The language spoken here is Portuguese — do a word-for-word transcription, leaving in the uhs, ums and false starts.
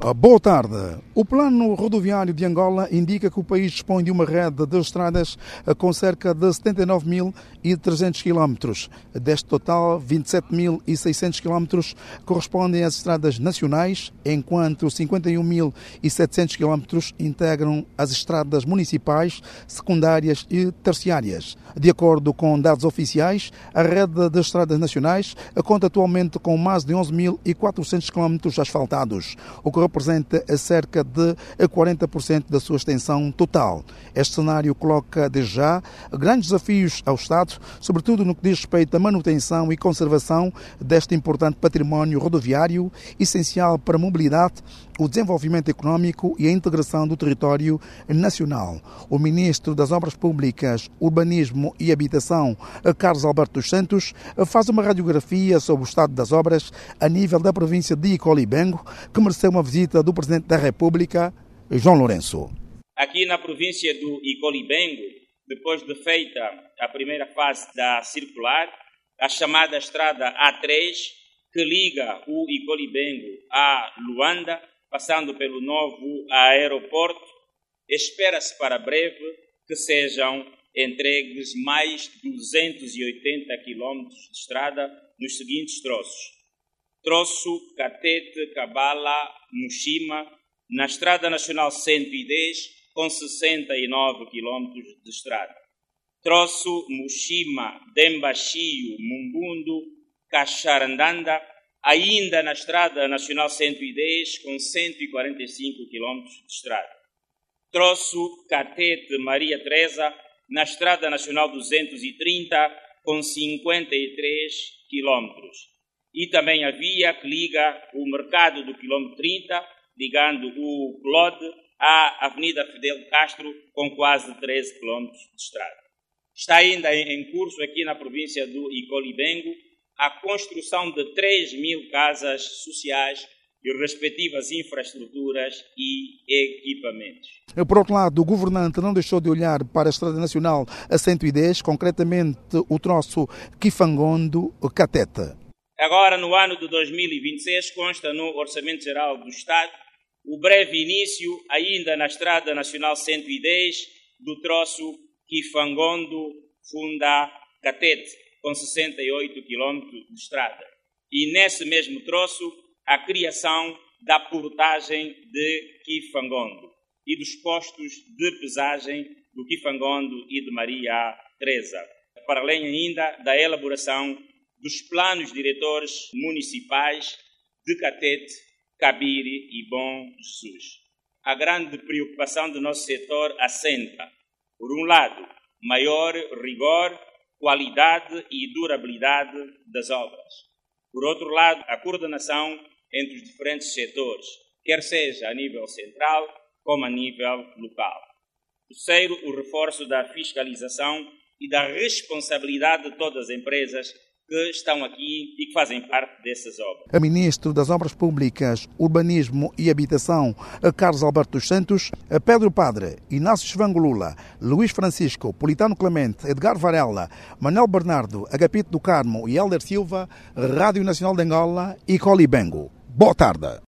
Boa tarde. O plano rodoviário de Angola indica que o país dispõe de uma rede de estradas com cerca de setenta e nove mil e trezentos quilómetros. Deste total, vinte e sete mil e seiscentos quilómetros correspondem às estradas nacionais, enquanto cinquenta e um mil e setecentos quilómetros integram as estradas municipais, secundárias e terciárias. De acordo com dados oficiais, a rede de estradas nacionais conta atualmente com mais de onze mil e quatrocentos quilómetros asfaltados, o que representa cerca de quarenta por cento da sua extensão total. Este cenário coloca, desde já, grandes desafios ao Estado, sobretudo no que diz respeito à manutenção e conservação deste importante património rodoviário, essencial para a mobilidade, o desenvolvimento económico e a integração do território nacional. O Ministro das Obras Públicas, Urbanismo e Habitação, Carlos Alberto dos Santos, faz uma radiografia sobre o estado das obras a nível da província de Icolibengo, que mereceu uma visita do Presidente da República, João Lourenço. Aqui na província do Icolibengo, depois de feita a primeira fase da circular, a chamada estrada A três, que liga o Icolibengo a Luanda, passando pelo novo aeroporto, espera-se para breve que sejam entregues mais de duzentos e oitenta quilómetros de estrada nos seguintes troços: troço Catete, Cabala, Mushima, na Estrada Nacional cento e dez, com sessenta e nove quilómetros de estrada; troço Mushima, Dembachio, Mumbundo, Caxarandanda, ainda na Estrada Nacional cento e dez, com cento e quarenta e cinco quilómetros de estrada; troço Catete, Maria Teresa, na Estrada Nacional duzentos e trinta, com cinquenta e três quilómetros. E também a via que liga o mercado do quilómetro trinta, ligando o Clode à Avenida Fidel Castro, com quase treze quilómetros de estrada. Está ainda em curso aqui na província do Icolibengo a construção de três mil casas sociais e respectivas infraestruturas e equipamentos. Por outro lado, o governante não deixou de olhar para a Estrada Nacional a cento e dez, concretamente o troço Quifangondo-Catete. Agora, no ano de dois mil e vinte e seis, consta no Orçamento Geral do Estado o breve início, ainda na Estrada Nacional cento e dez, do troço Quifangondo-Funda-Catete, com sessenta e oito quilómetros de estrada. E nesse mesmo troço, a criação da portagem de Quifangondo e dos postos de pesagem do Quifangondo e de Maria Teresa, para além ainda da elaboração dos planos diretores municipais de Catete, Cabire e Bom Jesus. A grande preocupação do nosso setor assenta, por um lado, maior rigor, qualidade e durabilidade das obras; por outro lado, a coordenação entre os diferentes setores, quer seja a nível central como a nível local. Terceiro, o reforço da fiscalização e da responsabilidade de todas as empresas que estão aqui e que fazem parte dessas obras. A Ministro das Obras Públicas, Urbanismo e Habitação, Carlos Alberto dos Santos, Pedro Padre, Inácio Svangolula, Luís Francisco, Politano Clemente, Edgar Varela, Manuel Bernardo, Agapito do Carmo e Helder Silva, Rádio Nacional de Angola e Icolibengo. Boa tarde.